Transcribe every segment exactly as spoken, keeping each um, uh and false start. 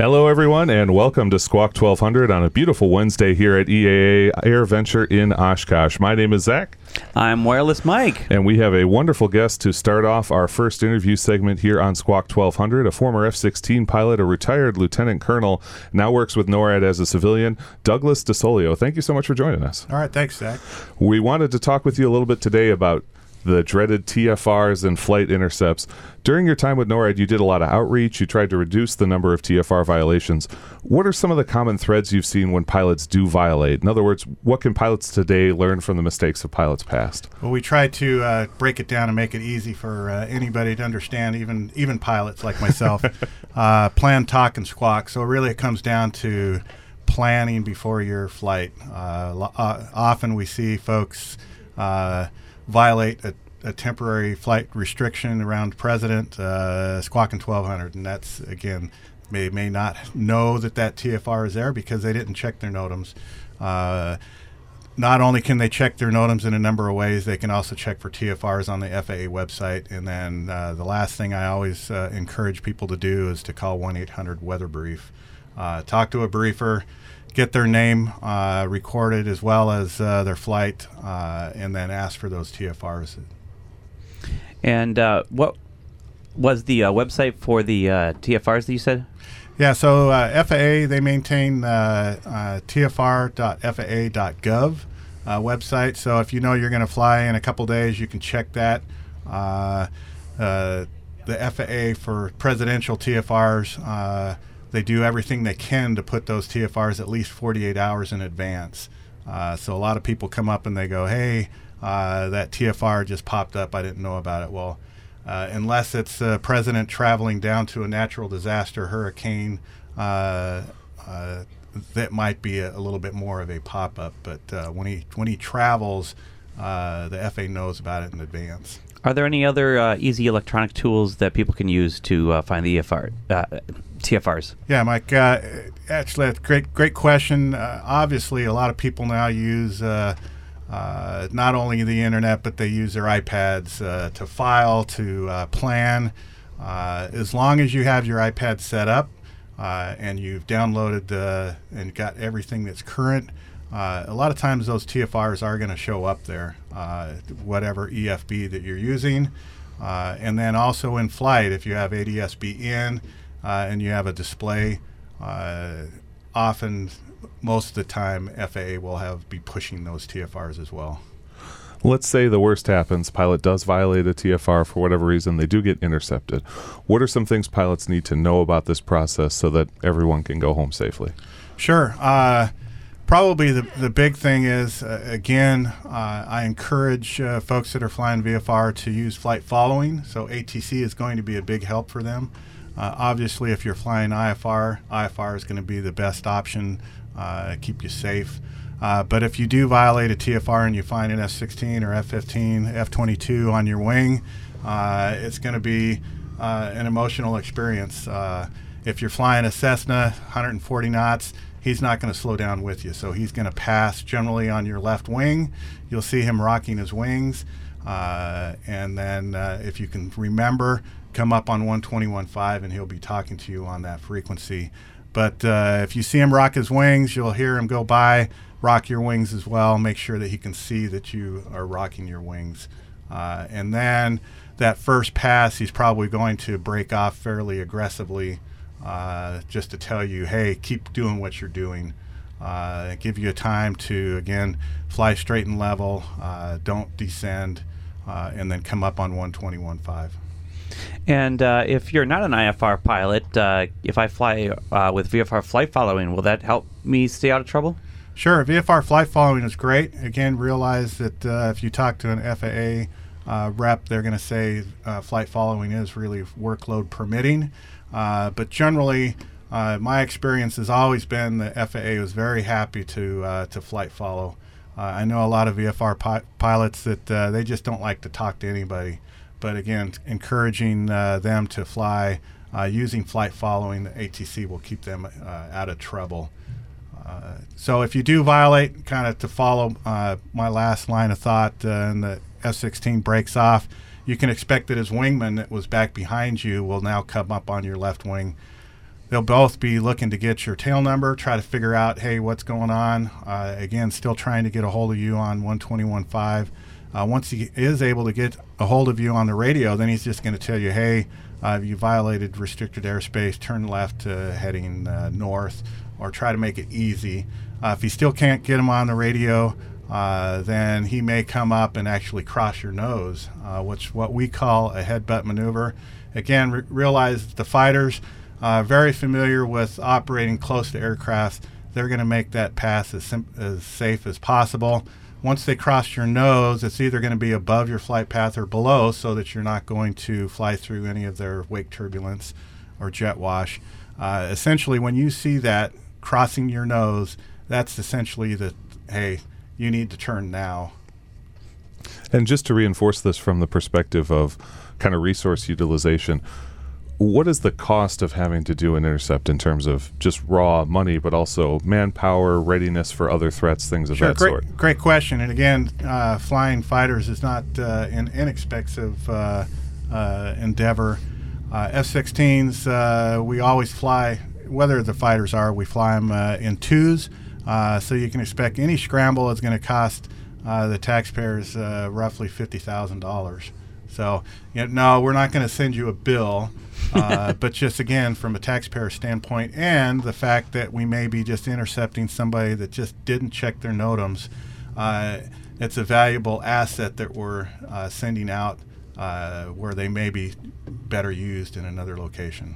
Hello, everyone, and welcome to Squawk twelve hundred on a beautiful Wednesday here at E A A Air Venture in Oshkosh. My name is Zach. I'm Wireless Mike. And we have a wonderful guest to start off our first interview segment here on Squawk twelve hundred, a former F sixteen pilot, a retired lieutenant colonel, now works with NORAD as a civilian, Douglas DeSolio. Thank you so much for joining us. All right, thanks, Zach. We wanted to talk with you a little bit today about the dreaded T F Rs and flight intercepts. During your time with NORAD, you did a lot of outreach. You tried to reduce the number of T F R violations. What are some of the common threads you've seen when pilots do violate? In other words, what can pilots today learn from the mistakes of pilots past? Well, we try to uh, break it down and make it easy for uh, anybody to understand, even even pilots like myself. uh, plan, talk, and squawk. So really it comes down to planning before your flight. Uh, lo- uh, often we see folks uh, violate a, a temporary flight restriction around president, uh, squawking twelve hundred, and that's, again, may may not know that that T F R is there because they didn't check their NOTAMs. Uh, not only can they check their NOTAMs in a number of ways, they can also check for T F Rs on the F A A website. And then uh, the last thing I always uh, encourage people to do is to call one eight hundred weather brief. Uh, talk to a briefer, get their name uh, recorded as well as uh, their flight, uh, and then ask for those T F Rs. And uh, what was the uh, website for the uh, T F Rs that you said? Yeah, so uh, F A A, they maintain uh, uh, T F R dot F A A dot gov uh, website. So if you know you're going to fly in a couple days, you can check that. Uh, uh, the F A A for presidential T F Rs, uh, they do everything they can to put those T F Rs at least forty-eight hours in advance. Uh, so a lot of people come up and they go, hey, uh, that T F R just popped up. I didn't know about it. Well, uh, unless it's the president traveling down to a natural disaster, hurricane, uh, uh, that might be a, a little bit more of a pop-up. But uh, when he when he travels, uh, the F A A knows about it in advance. Are there any other uh, easy electronic tools that people can use to uh, find the E F R, uh, T F Rs? Yeah, Mike, uh, actually, that's a great, great question. Uh, obviously, a lot of people now use uh, uh, not only the internet, but they use their iPads uh, to file, to uh, plan. Uh, as long as you have your iPad set up uh, and you've downloaded uh, and got everything that's current, Uh, a lot of times those T F Rs are going to show up there, uh, whatever E F B that you're using. Uh, and then also in flight, if you have A D S B in uh, and you have a display, uh, often, most of the time, F A A will have be pushing those T F Rs as well. Let's say the worst happens. Pilot does violate a T F R for whatever reason. They do get intercepted. What are some things pilots need to know about this process so that everyone can go home safely? Sure. Uh, Probably the, the big thing is, uh, again, uh, I encourage uh, folks that are flying V F R to use flight following. So A T C is going to be a big help for them. Uh, obviously, if you're flying I F R, I F R is going to be the best option, uh, keep you safe. Uh, but if you do violate a T F R and you find an F sixteen or F fifteen, F twenty-two on your wing, uh, it's going to be uh, an emotional experience. Uh, if you're flying a Cessna, one hundred forty knots, he's not going to slow down with you. So he's going to pass generally on your left wing. You'll see him rocking his wings. Uh, and then uh, if you can remember, come up on one twenty-one point five and he'll be talking to you on that frequency. But uh, if you see him rock his wings, you'll hear him go by, rock your wings as well. Make sure that he can see that you are rocking your wings. Uh, and then that first pass, he's probably going to break off fairly aggressively. Uh, just to tell you, hey, keep doing what you're doing. Uh, give you a time to, again, fly straight and level, uh, don't descend, uh, and then come up on one twenty-one point five. And uh, if you're not an I F R pilot, uh, if I fly uh, with V F R flight following, will that help me stay out of trouble? Sure. V F R flight following is great. Again, realize that uh, if you talk to an F A A uh, rep, they're going to say uh, flight following is really workload permitting. Uh, but generally, uh, my experience has always been that F A A was very happy to uh, to flight follow. Uh, I know a lot of V F R pi- pilots that uh, they just don't like to talk to anybody. But again, encouraging uh, them to fly uh, using flight following, the A T C will keep them uh, out of trouble. Uh, so if you do violate, kind of to follow uh, my last line of thought, uh, and the F sixteen breaks off, you can expect that his wingman that was back behind you will now come up on your left wing. they'll both be looking to get your tail number, try to figure out, hey, what's going on. Uh, again, still trying to get a hold of you on one twenty-one point five. Uh, once he is able to get a hold of you on the radio, then he's just going to tell you, hey, uh, you violated restricted airspace, turn left uh, heading uh, north, or try to make it easy. Uh, if you still can't get him on the radio, uh, then he may come up and actually cross your nose, uh, which what we call a headbutt maneuver. Again, re- realize the fighters are uh, very familiar with operating close to aircraft. They're going to make that pass as, sim- as safe as possible. Once they cross your nose, it's either going to be above your flight path or below, so that you're not going to fly through any of their wake turbulence or jet wash. Uh, essentially, when you see that crossing your nose, that's essentially the, hey, you need to turn now. And just to reinforce this from the perspective of kind of resource utilization, what is the cost of having to do an intercept in terms of just raw money, but also manpower, readiness for other threats, things of Sure, that great, sort? Great question. And again, uh, flying fighters is not uh, an inexpensive uh, uh, endeavor. Uh, F sixteens, uh, we always fly, whether the fighters are, we fly them uh, in twos. Uh, so you can expect any scramble is going to cost uh, the taxpayers uh, roughly fifty thousand dollars. So, you know, no, we're not going to send you a bill. uh, but just again, from a taxpayer standpoint, and the fact that we may be just intercepting somebody that just didn't check their NOTAMs, uh, it's a valuable asset that we're uh, sending out uh, where they may be better used in another location.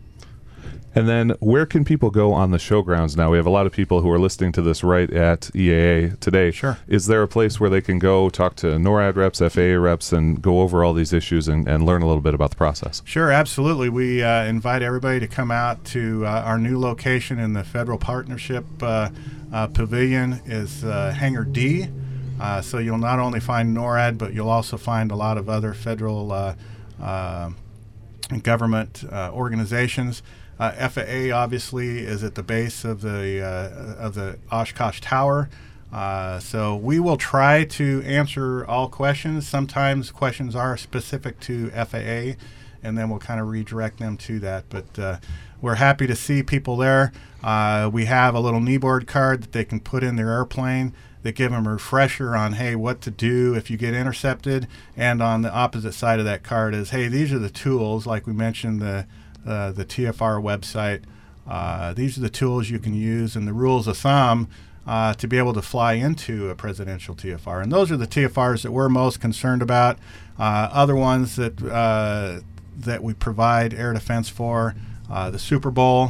And then where can people go on the showgrounds now? We have a lot of people who are listening to this right at E A A today. Sure. Is there a place where they can go talk to NORAD reps, F A A reps, and go over all these issues and, and learn a little bit about the process? Sure, absolutely. We uh, invite everybody to come out to uh, our new location in the Federal Partnership uh, uh, Pavilion is uh, Hangar D. Uh, so you'll not only find NORAD, but you'll also find a lot of other federal uh, uh, government uh, organizations. Uh, F A A obviously is at the base of the uh, of the Oshkosh Tower, uh, so we will try to answer all questions. Sometimes questions are specific to F A A, and then we'll kind of redirect them to that. But uh, we're happy to see people there. Uh, we have a little kneeboard card that they can put in their airplane that give them a refresher on, hey, what to do if you get intercepted. And on the opposite side of that card is, hey, these are the tools, like we mentioned, the Uh, the T F R website. Uh, these are the tools you can use and the rules of thumb uh, to be able to fly into a presidential T F R. And those are the T F Rs that we're most concerned about. Uh, other ones that uh, that we provide air defense for, uh, the Super Bowl,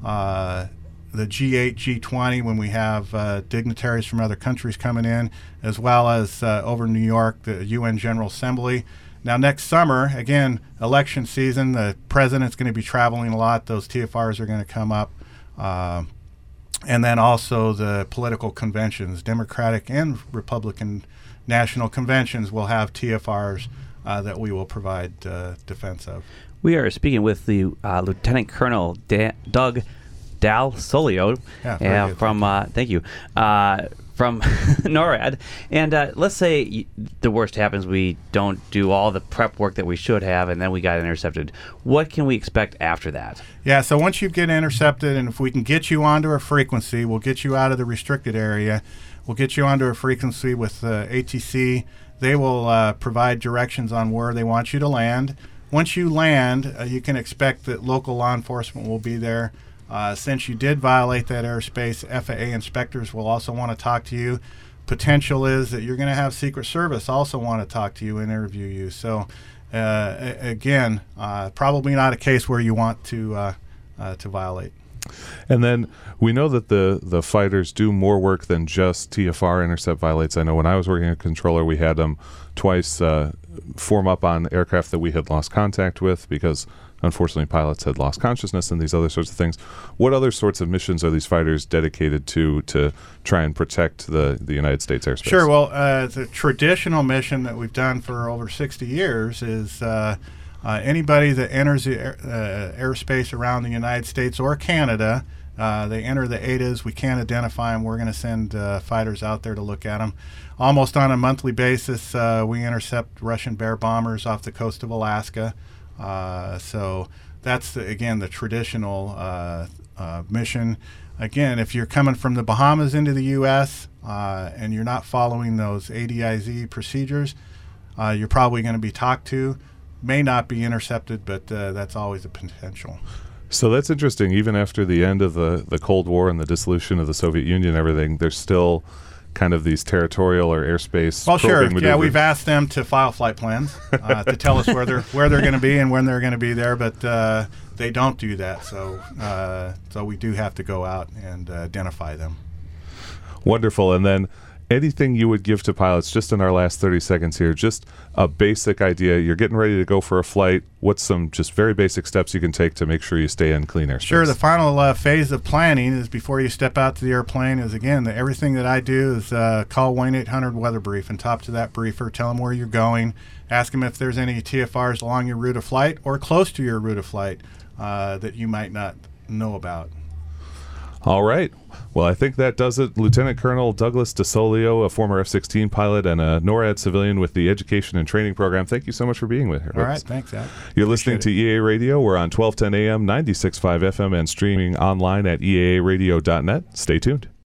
uh, the G eight, G twenty when we have uh, dignitaries from other countries coming in, as well as uh, over in New York, the U N General Assembly. Now, next summer, again, election season, the president's going to be traveling a lot. Those T F Rs are going to come up. Uh, and then also the political conventions, Democratic and Republican national conventions will have T F Rs uh, that we will provide uh, defense of. We are speaking with the uh, Lieutenant Colonel da- Doug Dal Solio Yeah, very uh, good. from, uh, thank you, uh, from NORAD. And uh, let's say y- the worst happens, we don't do all the prep work that we should have, and then we got intercepted. What can we expect after that? Yeah, so once you get intercepted, and if we can get you onto a frequency, we'll get you out of the restricted area. We'll get you onto a frequency with uh, A T C. They will uh, provide directions on where they want you to land. Once you land, uh, you can expect that local law enforcement will be there. Uh, since you did violate that airspace, F A A inspectors will also want to talk to you. Potential is that you're going to have Secret Service also want to talk to you and interview you. So, uh, a- again, uh, probably not a case where you want to uh, uh, to violate. And then we know that the, the fighters do more work than just T F R intercept violates. I know when I was working at Controller, we had them twice uh, form up on aircraft that we had lost contact with because, unfortunately, pilots had lost consciousness and these other sorts of things. What other sorts of missions are these fighters dedicated to to try and protect the, the United States airspace? Sure. Well, uh, the traditional mission that we've done for over sixty years is uh, uh, anybody that enters the air, uh, airspace around the United States or Canada, uh, they enter the A D As, we can't identify them, we're going to send uh, fighters out there to look at them. Almost on a monthly basis, uh, we intercept Russian Bear bombers off the coast of Alaska. Uh, so that's the, again the traditional uh, uh, mission. Again, if you're coming from the Bahamas into the U S uh, and you're not following those A D I Z procedures, uh, you're probably going to be talked to. May not be intercepted, but uh, that's always a potential. So that's interesting. Even after the end of the, the Cold War and the dissolution of the Soviet Union and everything, there's still kind of these territorial or airspace well, sure. probing Yeah, maneuvers. we've asked them to file flight plans uh, to tell us where they're where they're going to be and when they're going to be there, but uh, they don't do that. So, uh, so we do have to go out and uh, identify them. Wonderful. And then anything you would give to pilots, just in our last thirty seconds here, just a basic idea. You're getting ready to go for a flight. What's some just very basic steps you can take to make sure you stay in clean airspace? Sure. The final uh, phase of planning is before you step out to the airplane is, again, the, everything that I do is uh, call one eight hundred weather brief and talk to that briefer, tell them where you're going, ask them if there's any T F Rs along your route of flight or close to your route of flight uh, that you might not know about. All right. Well, I think that does it. Lieutenant Colonel Douglas DeSolio, a former F sixteen pilot and a NORAD civilian with the Education and Training Program. Thank you so much for being with us. All right. Thanks, Zach. You're listening Appreciate to E A A Radio. We're on twelve ten A M, ninety-six point five F M, and streaming online at E A A radio dot net. Stay tuned.